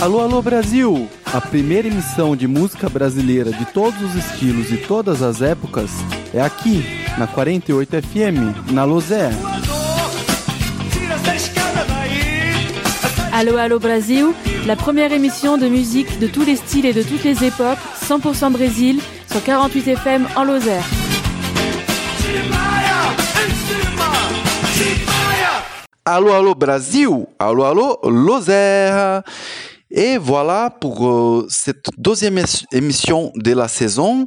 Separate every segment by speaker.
Speaker 1: Alô, alô Brasil! A primeira emissão de música brasileira de todos os estilos e todas as épocas é aqui, na 48 FM, na Lozère.
Speaker 2: Allo Allo Brasil, la première émission de musique de tous les styles et de toutes les époques, 100% Brésil, sur 48 FM en Lozère.
Speaker 1: Allo Allo Brasil, allo allo Lozère. Et voilà pour cette deuxième émission de la saison.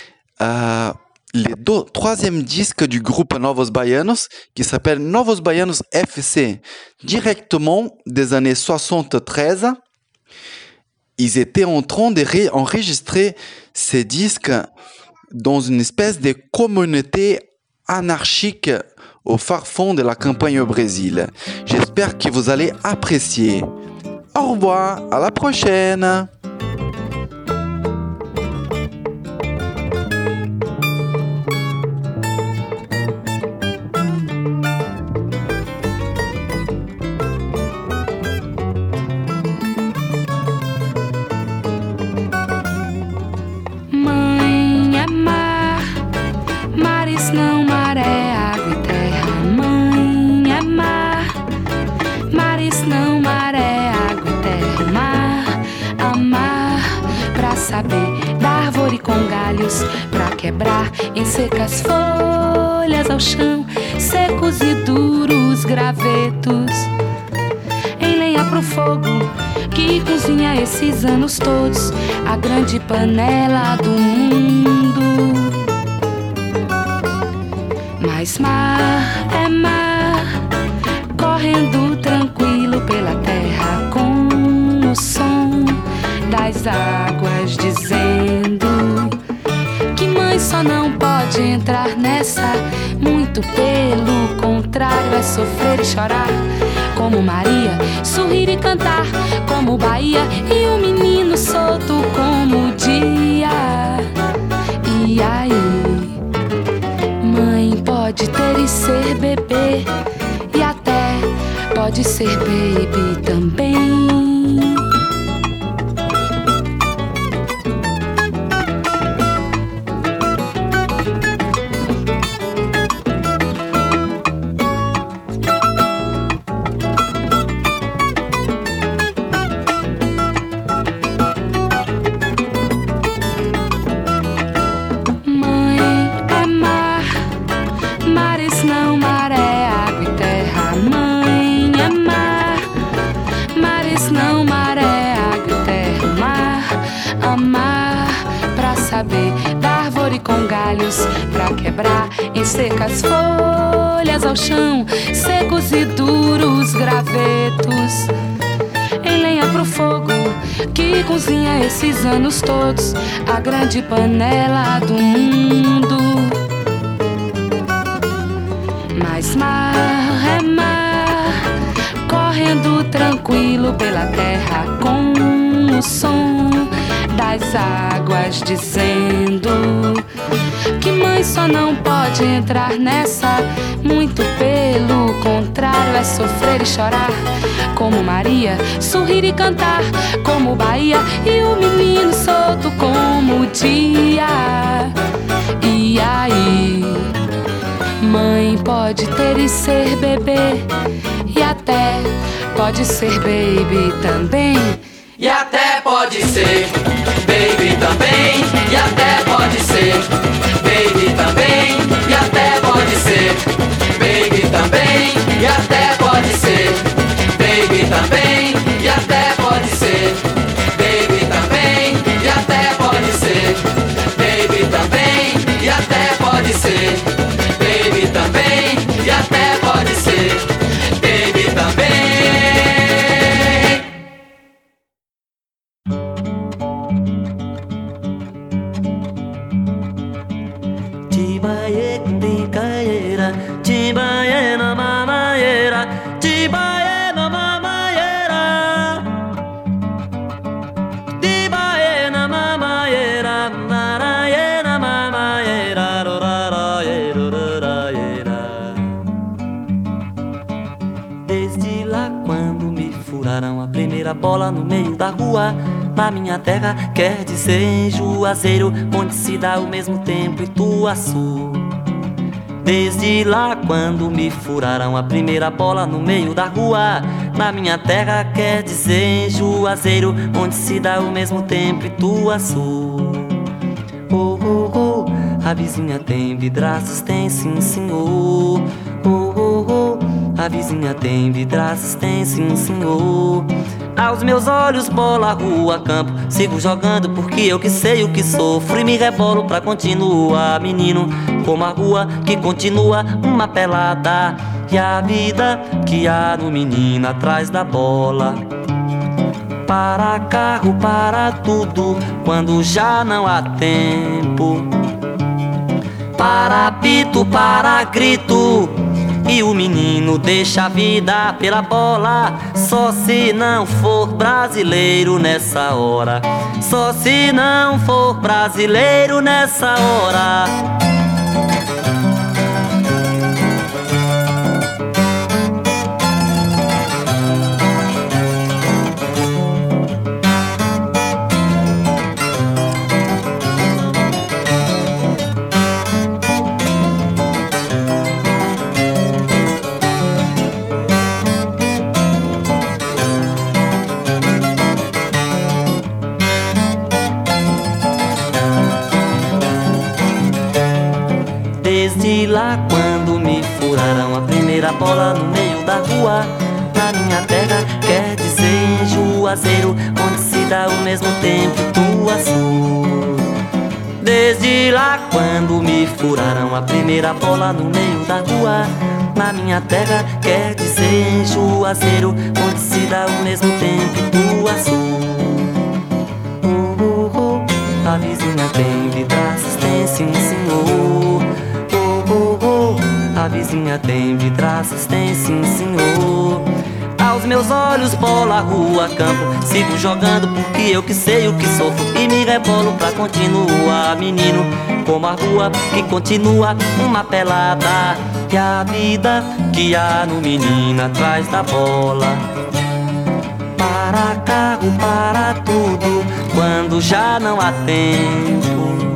Speaker 1: Troisième disque du groupe Novos Baianos, qui s'appelle Novos Baianos FC, directement des années 73. Ils étaient en train d'enregistrer ces disques dans une espèce de communauté anarchique au fond de la campagne au Brésil. J'espère que vous allez apprécier. Au revoir, à la prochaine!
Speaker 3: Mãe é mar, mares não, maré, água e terra. Mãe é mar, mares não, maré, água e terra. Mar, amar, pra saber da árvore com galhos, pra quebrar em secas folhas ao chão, secos e duros gravetos, em lenha pro fogo que cozinha esses anos todos, a grande panela do mundo. Mas mar é mar, correndo tranquilo pela terra, com o som das águas dizendo que mãe só não pode entrar nessa, muito pelo contrário é sofrer e chorar, como Maria, sorrir e cantar, como Bahia, e o menino solto como o dia. E aí, mãe pode ter e ser bebê, e até pode ser baby também. Com galhos pra quebrar em secas folhas ao chão, secos e duros gravetos, em lenha pro fogo que cozinha esses anos todos, a grande panela do mundo. Mas mar é mar, correndo tranquilo pela terra, com o som das águas dizendo que mãe só não pode entrar nessa, muito pelo contrário é sofrer e chorar, como Maria, sorrir e cantar, como Bahia, e o menino solto como o dia. E aí, mãe pode ter e ser bebê, e até pode ser baby também.
Speaker 4: E até pode ser baby também, e até pode ser baby também, e até pode ser baby também, e até pode ser baby também, e até pode ser baby também, e até pode ser baby também, e até pode ser baby também, e até pode ser baby também.
Speaker 5: primeira bola no meio da rua. Na minha terra quer dizer Juazeiro, onde se dá o mesmo tempo Ituaçu. Desde lá quando me furaram a primeira bola no meio da rua. Na minha terra quer dizer Juazeiro, onde se dá o mesmo tempo Ituaçu. Oh, oh, oh, a vizinha tem vidraças, tem sim senhor. Oh, oh, oh, a vizinha tem vidraças, tem sim senhor. Aos meus olhos bola, rua, campo, sigo jogando porque eu que sei o que sofro e me rebolo pra continuar, menino, como a rua que continua uma pelada. E a vida que há no menino atrás da bola. Para carro, para tudo, quando já não há tempo. Para apito, para grito, e o menino deixa a vida pela bola. Só se não for brasileiro nessa hora. Só se não for brasileiro nessa hora. Desde lá quando me furaram a primeira bola no meio da rua. Na minha terra quer dizer Juazeiro, onde se dá o mesmo tempo Ituaçu. Desde lá quando me furaram a primeira bola no meio da rua. Na minha terra quer dizer Juazeiro, onde se dá o mesmo tempo Ituaçu. Oh, oh, oh, a vizinha tem vidraças, tem sim senhor. Oh, oh, a vizinha tem vidraças, tem sim senhor. Aos meus olhos bola, rua, campo, sigo jogando porque eu que sei o que sofro e me rebolo pra continuar, menino, como a rua que continua uma pelada. E a vida que há no menino atrás da bola. Para carro, para tudo, quando já não há tempo.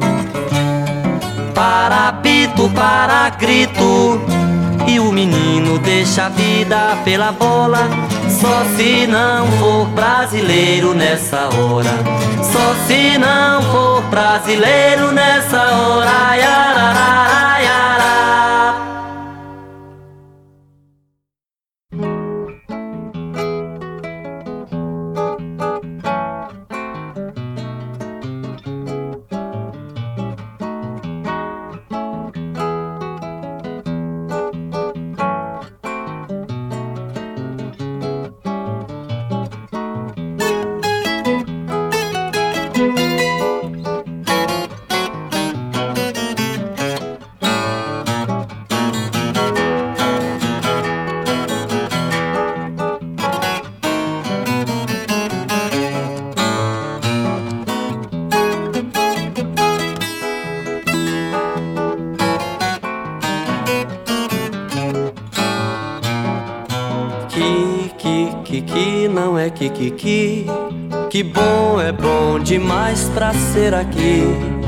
Speaker 5: Para apito, para grito, e o menino deixa a vida pela bola. Só se não for brasileiro nessa hora. Só se não for brasileiro nessa hora. Yarará, yarará. Não é que bom, é bom demais pra ser aqui.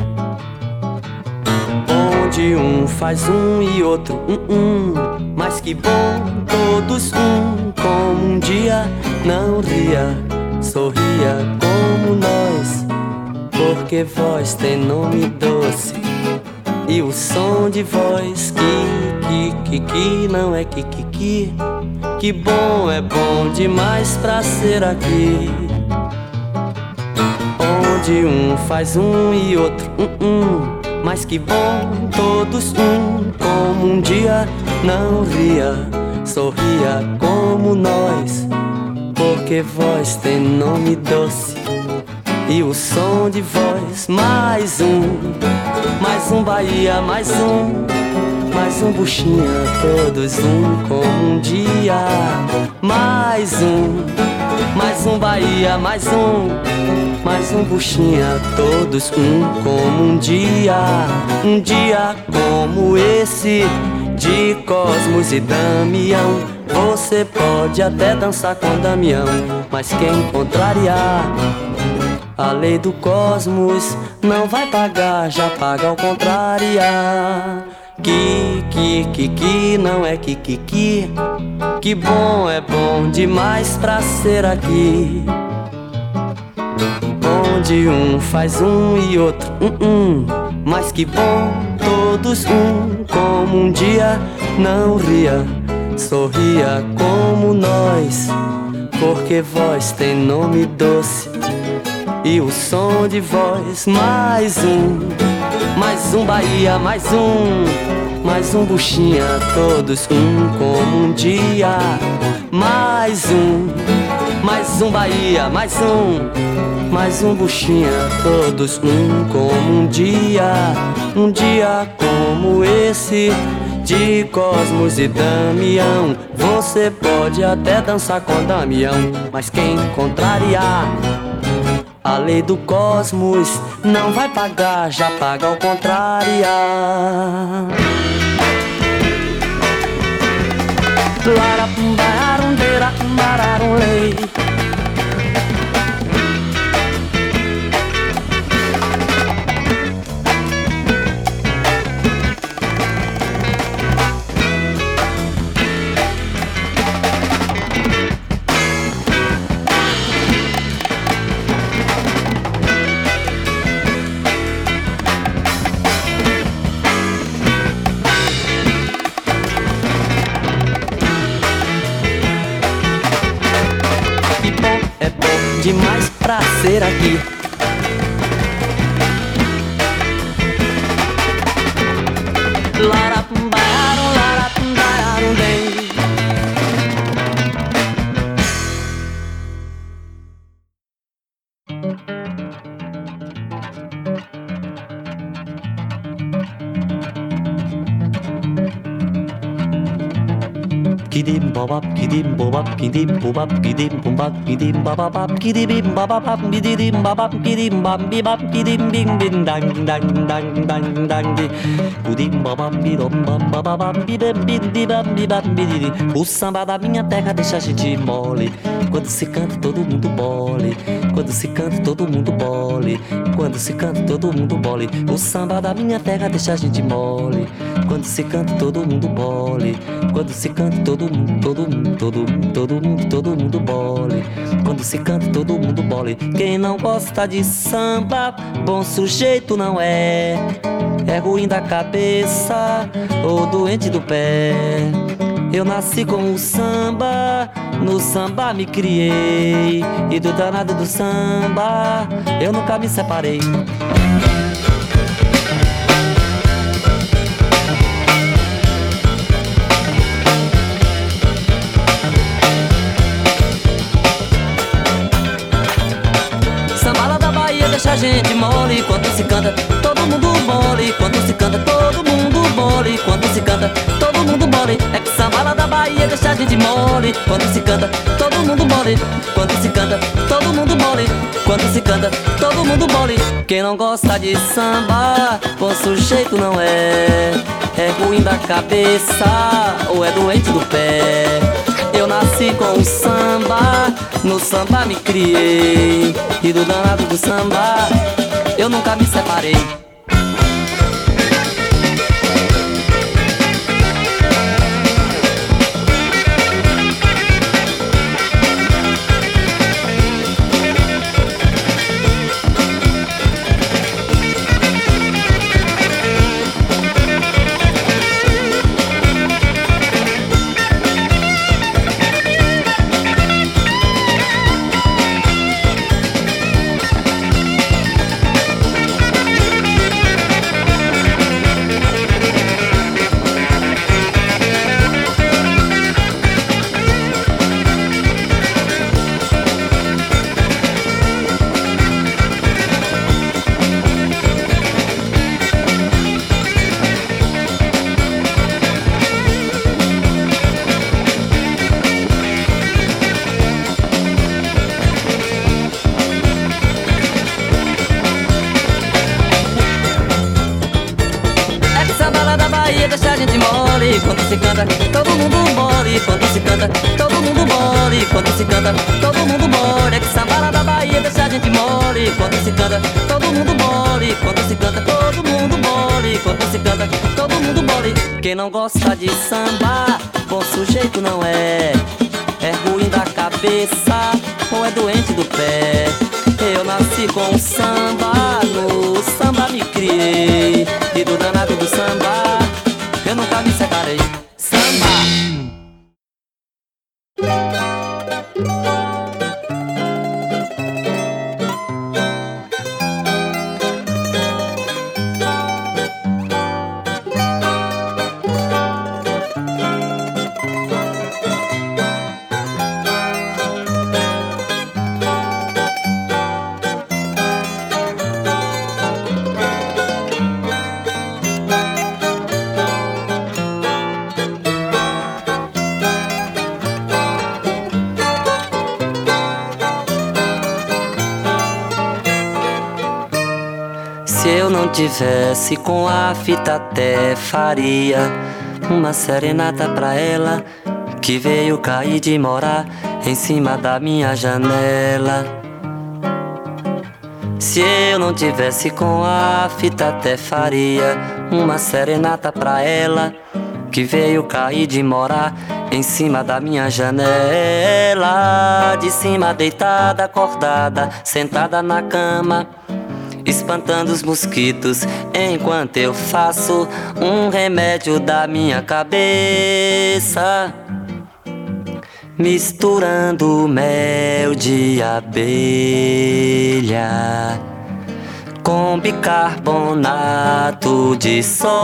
Speaker 5: Onde um faz um e outro mas que bom, todos como um dia não ria, sorria como nós, porque voz tem nome doce e o som de voz que não é que bom, é bom demais pra ser aqui. Onde um faz um e outro mas que bom, todos como um dia não ria, sorria como nós, porque voz tem nome doce e o som de voz. Mais um Bahia, mais um buchinha, todos como um dia. Mais um Bahia, mais um buchinha, todos como um dia. Um dia como esse de Cosmos e Damião, Você pode até dançar com Damião, mas quem contrariar a lei do cosmos não vai pagar, já paga ao contrariar. Que não é que bom é bom demais pra ser aqui, onde um faz um e outro mas que bom todos como um dia não ria, sorria como nós, porque voz tem nome doce e o som de voz. Mais um Bahia, mais um buchinha, todos como um dia. Mais um Bahia, mais um buchinha, todos como um dia como esse de Cosmos e Damião. Você pode até dançar com Damião, mas quem contrariar a lei do cosmos não vai pagar, já paga ao contrariar. Demais pra ser aqui. Kidim bobap kidim bobap kidim bobap kidim bobap kidim babap kidim babap kidim babap kidim bambi bap kidim bing bing dang dang dang dang dang di kudim babap bidom bam babap bidem bidi bam bidam bidi. O samba da minha terra deixa a gente mole, quando se canta todo mundo bole, quando se canta todo mundo bole, quando se canta todo mundo bole. O samba da minha terra deixa a gente mole, quando se canta todo mundo bole, quando se canta todo mundo bole, quando se canta todo mundo bole. Quem não gosta de samba, bom sujeito não é, é ruim da cabeça ou doente do pé. Eu nasci com o samba, no samba me criei, e do danado do samba eu nunca me separei. Deixa a gente mole, quando se canta todo mundo mole, quando se canta todo mundo mole, quando se canta todo mundo mole. É que samba lá da Bahia deixa a gente mole, quando se canta todo mundo mole, quando se canta todo mundo mole, quando se canta todo mundo mole. Quem não gosta de samba, bom sujeito não é, é ruim da cabeça ou é doente do pé. Eu nasci com o samba, no samba me criei, e do danado do samba eu nunca me separei. quando se canta, todo mundo mole. Quando se canta, todo mundo mole. Quando se canta, todo mundo mole. É que samba lá da Bahia deixa a gente mole. Quando se canta, todo mundo mole. Quando se canta, todo mundo mole. Quando se canta, todo mundo mole. Quem não gosta de samba, bom sujeito não é. É ruim da cabeça ou é doente do pé. Eu nasci com o samba, no samba me criei. E do danado do samba, eu nunca me separei. Samba! Se eu não tivesse com a fita até faria uma serenata pra ela que veio cair de morar em cima da minha janela. Se eu não tivesse com a fita até faria uma serenata pra ela que veio cair de morar em cima da minha janela. De cima deitada, acordada, sentada na cama, espantando os mosquitos enquanto eu faço um remédio da minha cabeça, misturando mel de abelha com bicarbonato de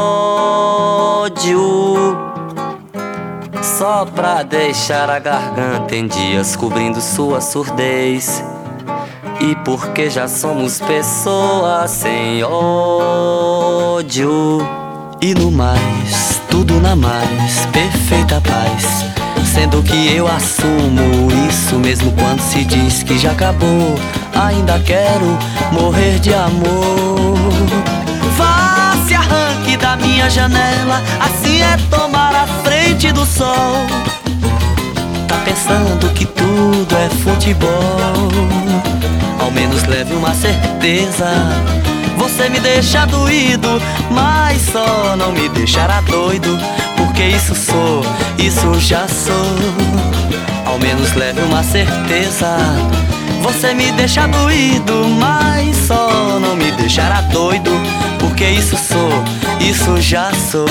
Speaker 5: sódio, só pra deixar a garganta em dias cobrindo sua surdez. E porque já somos pessoas sem ódio. E no mais, tudo na mais, perfeita paz. Sendo que eu assumo isso mesmo quando se diz que já acabou. Ainda quero morrer de amor. Vá, se arranque da minha janela, assim é tomar a frente do sol. Tá pensando que tudo é futebol? Ao menos leve uma certeza. Você me deixa doído, mas só não me deixará doido, porque isso sou, isso já sou. Ao menos leve uma certeza. Você me deixa doído, mas só não me deixará doido, porque isso sou, isso já sou.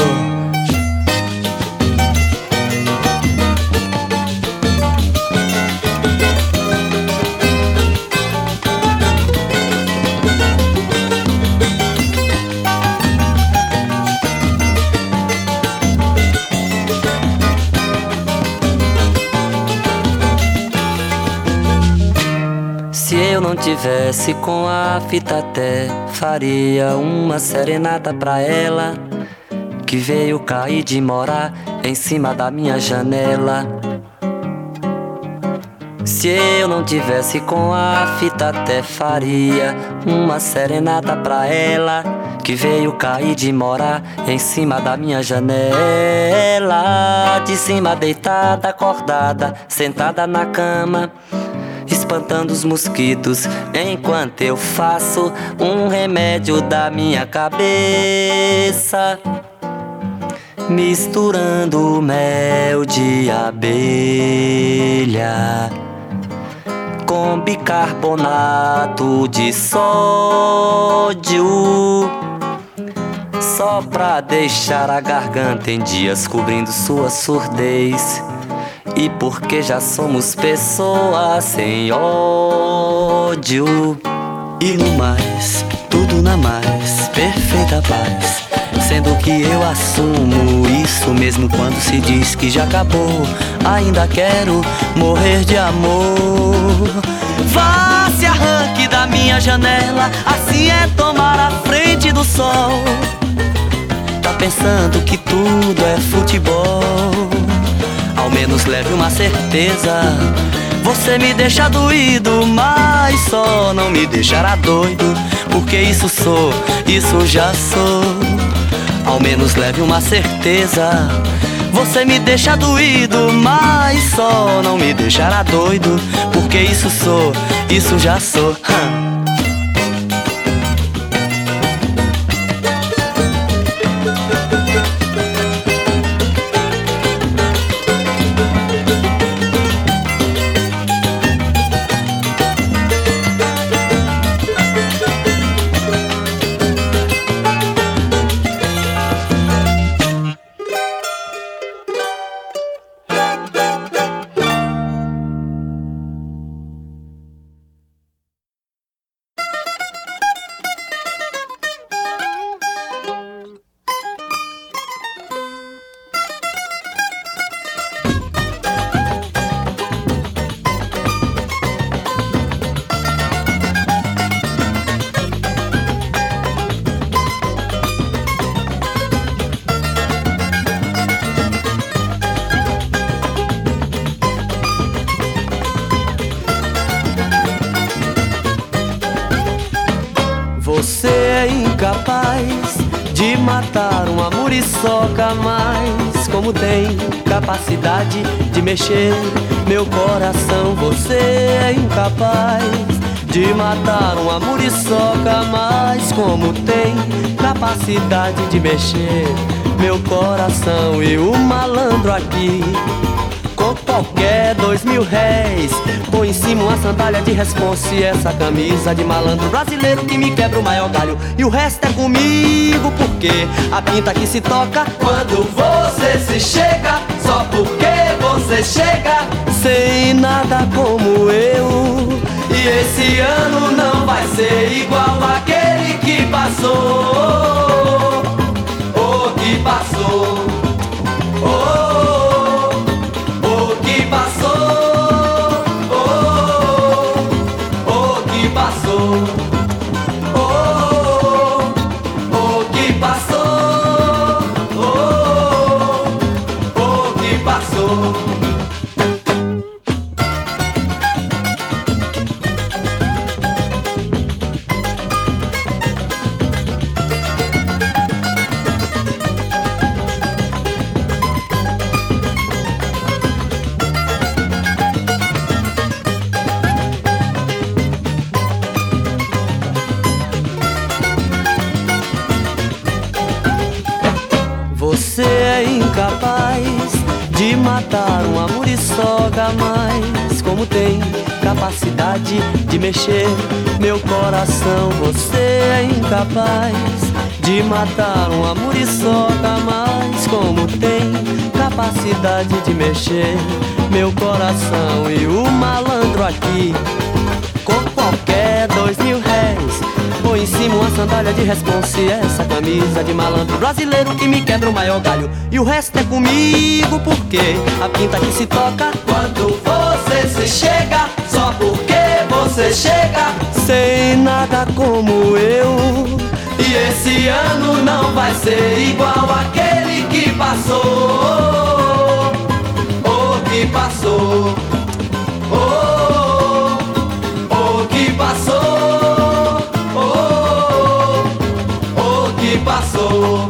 Speaker 5: Se eu não tivesse com a fita até faria uma serenata pra ela que veio cair de morar em cima da minha janela. Se eu não tivesse com a fita até faria uma serenata pra ela que veio cair de morar em cima da minha janela. De cima deitada, acordada, sentada na cama, espantando os mosquitos enquanto eu faço um remédio da minha cabeça, misturando mel de abelha com bicarbonato de sódio, só pra deixar a garganta em dias cobrindo sua surdez. E porque já somos pessoas sem ódio. E no mais, tudo na mais, perfeita paz. Sendo que eu assumo isso mesmo quando se diz que já acabou. Ainda quero morrer de amor. Vá, se arranque da minha janela, assim é tomar a frente do sol. Tá pensando que tudo é futebol? Ao menos leve uma certeza. Você me deixa doído, mas só não me deixará doido, porque isso sou, isso já sou. Ao menos leve uma certeza. Você me deixa doído, mas só não me deixará doido, porque isso sou, isso já sou. Você é incapaz de matar uma muriçoca, mas como tem capacidade de mexer meu coração. Você é incapaz de matar uma muriçoca, mas como tem capacidade de mexer meu coração. E o malandro aqui, com qualquer 2.000 réis, põe em cima uma sandália de responsa e essa camisa de malandro brasileiro que me quebra o maior galho. E o resto é comigo, porque a pinta que se toca
Speaker 4: quando você se chega, só porque você chega,
Speaker 5: sem nada como eu.
Speaker 4: E esse ano não vai ser igual aquele que passou, oh, que passou, oh, oh, que passou, oh, oh, que passou, oh, oh, que passou, oh, oh, que passou.
Speaker 5: Você é incapaz de matar uma muriçoca, mas como tem capacidade de mexer meu coração. Você é incapaz de matar uma muriçoca, mas como tem capacidade de mexer meu coração. E o malandro aqui, com qualquer 2.000 réis, põe em cima uma sandália de responsa e essa camisa de malandro brasileiro que me quebra o maior galho. E o resto é comigo, porque a pinta que se toca
Speaker 4: quando você se chega, só porque você chega,
Speaker 5: sem nada como eu.
Speaker 4: E esse ano não vai ser igual aquele que passou, oh, que passou, oh, oh, que passou, oh, oh, que passou,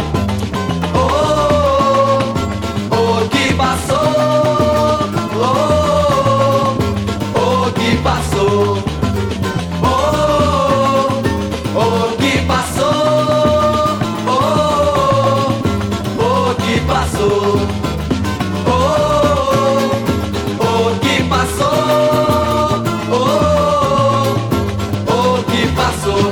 Speaker 4: oh, oh, que passou, oh, oh, que passou, oh, oh, que passou, oh, oh, que passou, oh, oh, que passou, oh, oh, que passou.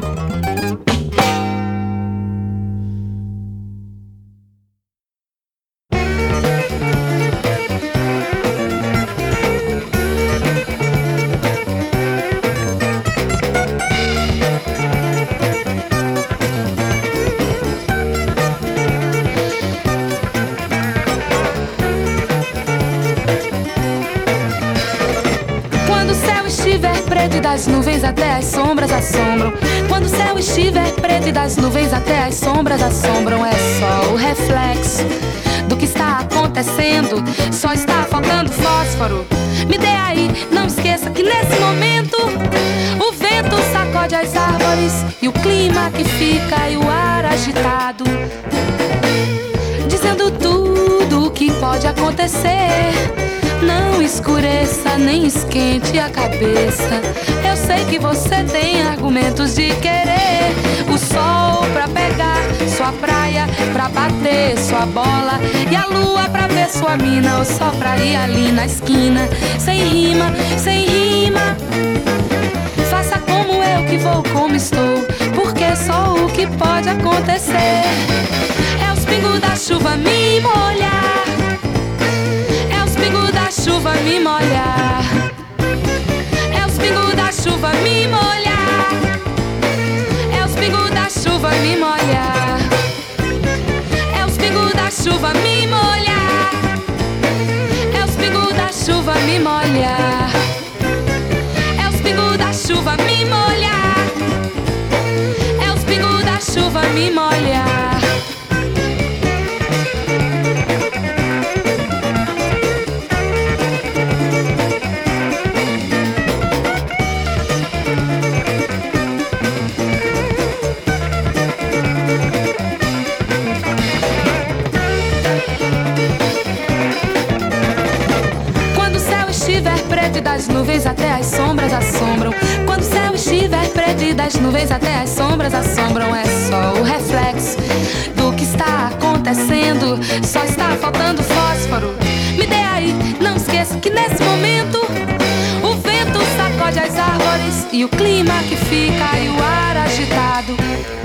Speaker 3: Quando o céu estiver preto e das nuvens até as sombras assombram. Quando o céu estiver preto e das nuvens até as sombras assombram. É só o reflexo do que está acontecendo. Só está faltando fósforo. Me dê aí, não esqueça que nesse momento o vento sacode as árvores e o clima que fica e o ar agitado, dizendo tudo o que pode acontecer. Não escureça nem esquente a cabeça. Eu sei que você tem argumentos de querer o sol pra pegar sua praia, pra bater sua bola, e a lua pra ver sua mina, ou só pra ir ali na esquina. Sem rima, sem rima. Faça como eu que vou como estou, porque só o que pode acontecer é os pingos da chuva me molhar. É os pingos da chuva me molhar. É os pingos da chuva me molhar. É os pingos da chuva me molhar. É os pingos da chuva me molhar. É os pingos da chuva me molhar. É os pingos da chuva me molhar. É os pingos da chuva me molhar. Das nuvens até as sombras assombram. Quando o céu estiver preto e das nuvens até as sombras assombram, é só o reflexo do que está acontecendo. Só está faltando fósforo. Me dê aí, não esqueça que nesse momento o vento sacode as árvores e o clima que fica e o ar agitado,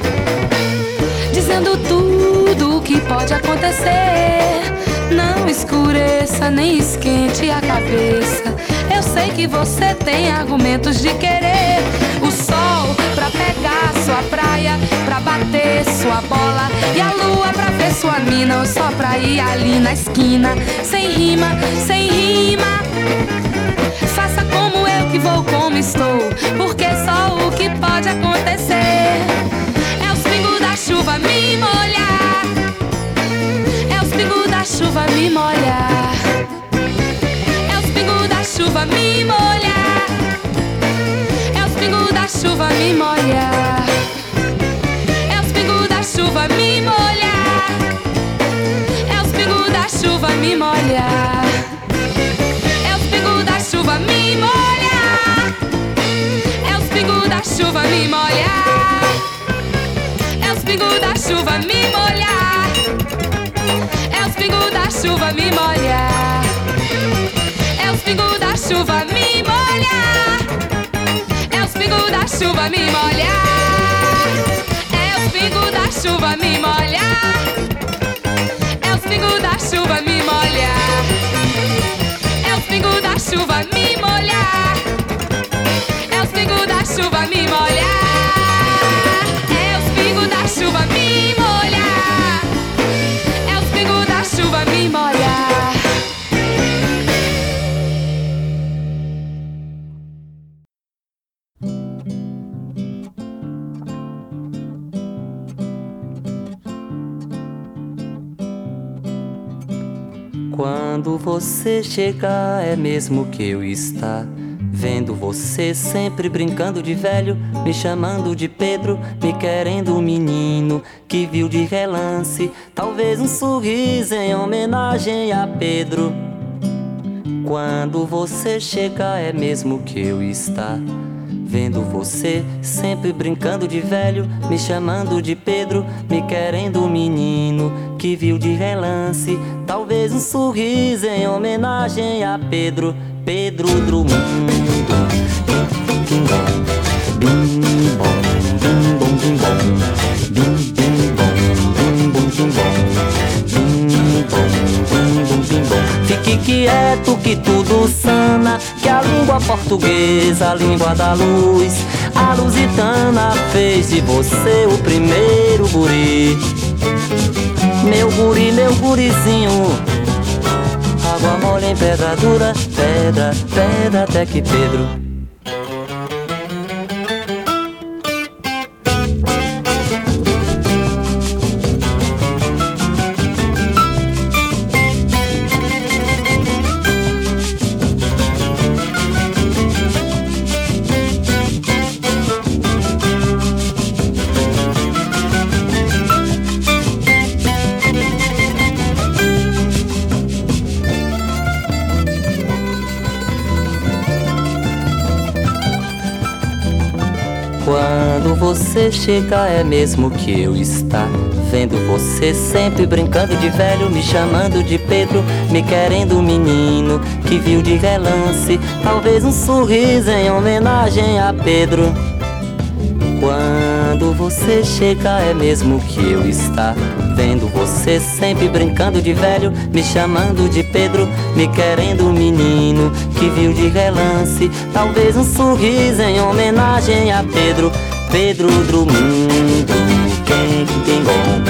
Speaker 3: dizendo tudo o que pode acontecer. Não escureça nem esquente a cabeça. Eu sei que você tem argumentos de querer o sol pra pegar sua praia, pra bater sua bola, e a lua pra ver sua mina, ou só pra ir ali na esquina. Sem rima, sem rima. Faça como eu que vou como estou, porque só o que pode acontecer é os pingos da chuva me molhar. É os pingos da chuva me molhar. É os pingos da chuva me molhar. É os pingos da chuva me molhar. É os pingos da chuva me molhar. É os pingos da chuva me molhar. É os pingos da chuva me molhar. É os pingos da chuva me molhar. É os pingos da chuva me molhar. É os pingos da chuva me molhar. É os pingos da chuva me molhar. É os pingos da chuva me molhar. É os pingos da chuva me molhar. É os pingos da chuva me molhar. É os pingos da chuva me molhar. É os pingos da chuva me molhar. É os pingos da chuva me molhar. É os pingos da chuva me molhar.
Speaker 5: Quando você chegar, é mesmo que eu estar vendo você sempre brincando de velho, me chamando de Pedro, me querendo um menino que viu de relance, talvez um sorriso em homenagem a Pedro. Quando você chegar, é mesmo que eu estar vendo você sempre brincando de velho, me chamando de Pedro, me querendo um menino que viu de relance, talvez um sorriso em homenagem a Pedro, Pedro Drummond. Bim bom, bim bom, bim bom, bim bom, bim bom, bim bom, bim bom. Fique quieto que tudo sana, que a língua portuguesa, a língua da luz, a lusitana fez de você o primeiro guri. Meu guri, meu gurizinho, água mole em pedra dura, pedra, pedra até que Pedro. você chegar é mesmo que eu estar vendo você sempre brincando de velho, me chamando de Pedro, me querendo menino que viu de relance, talvez um sorriso em homenagem a Pedro. Quando você chegar é mesmo que eu estar vendo você sempre brincando de velho, me chamando de Pedro, me querendo menino que viu de relance, talvez um sorriso em homenagem a Pedro. Pedro Drummond, quem tem bom,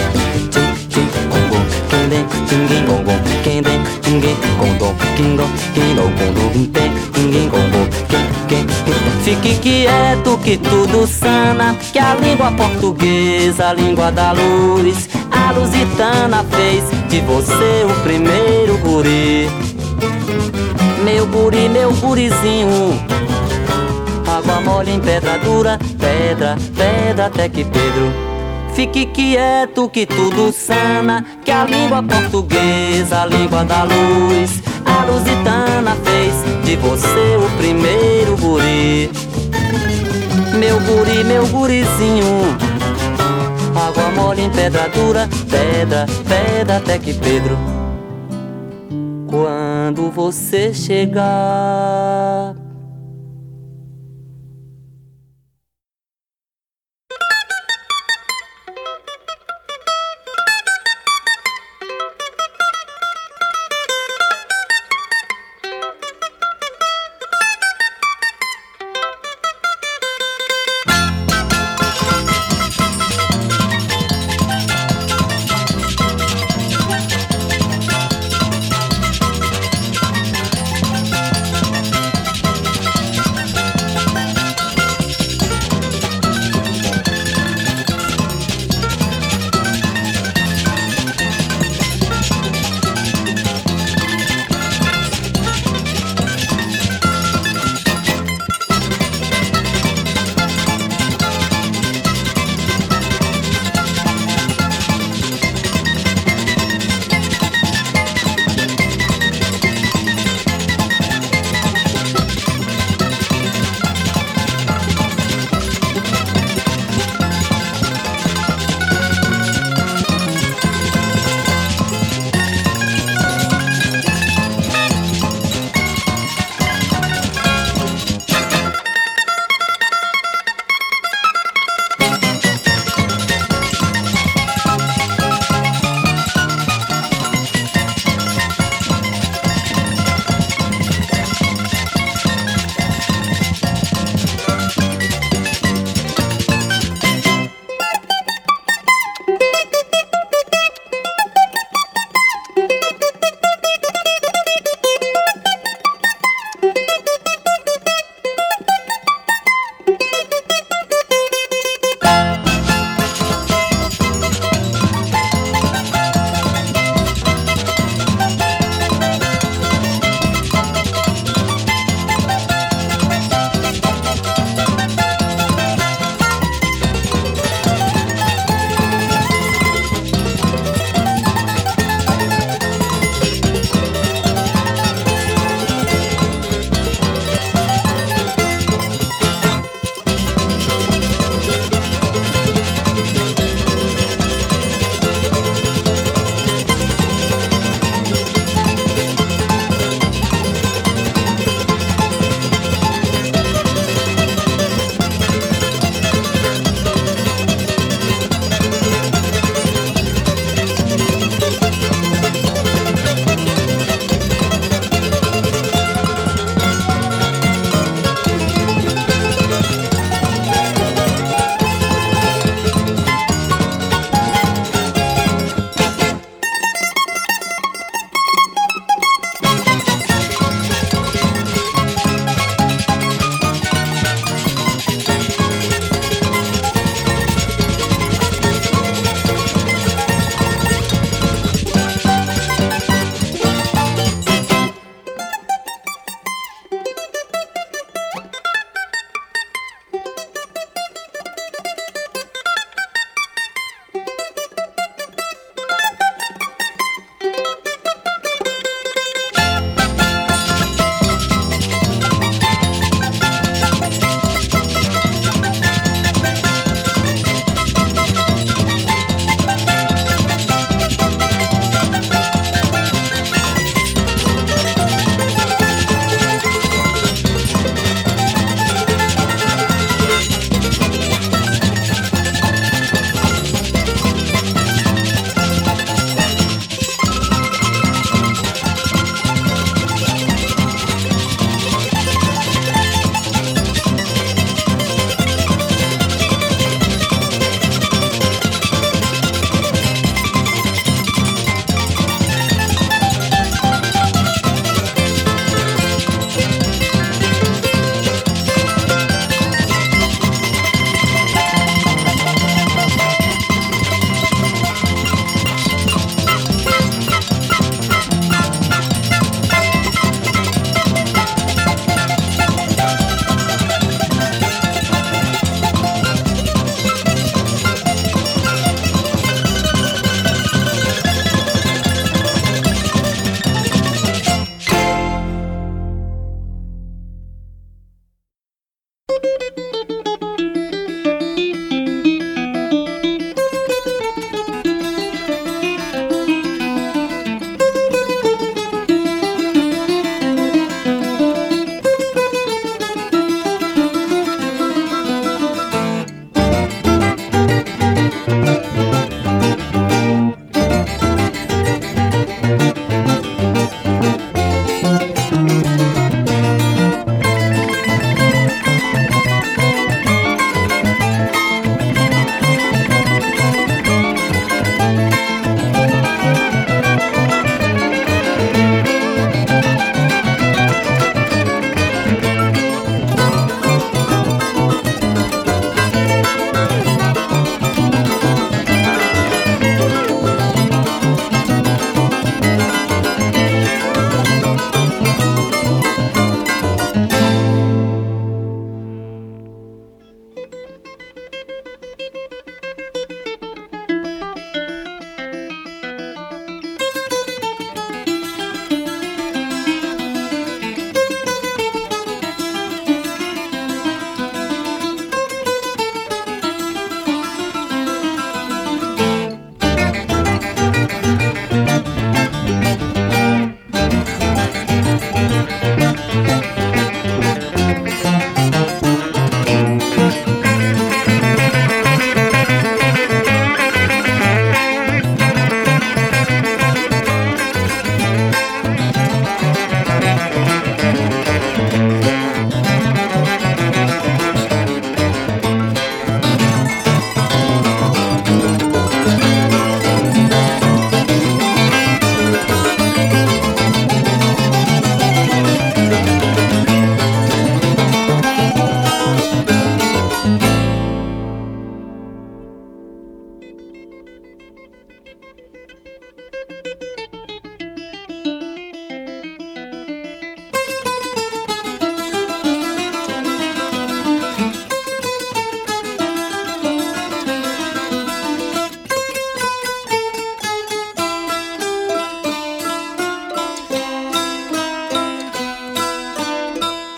Speaker 5: fique quieto que tudo sana, que a língua portuguesa, a língua da luz, a lusitana fez de você o primeiro guri. Meu guri, meu gurizinho, água mole em pedra dura, pedra, pedra até que Pedro. Fique quieto que tudo sana, que a língua portuguesa, a língua da luz, a lusitana fez de você o primeiro guri. Meu gurizinho, água mole em pedra dura, pedra, pedra até que Pedro. Quando você chegar,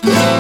Speaker 3: Música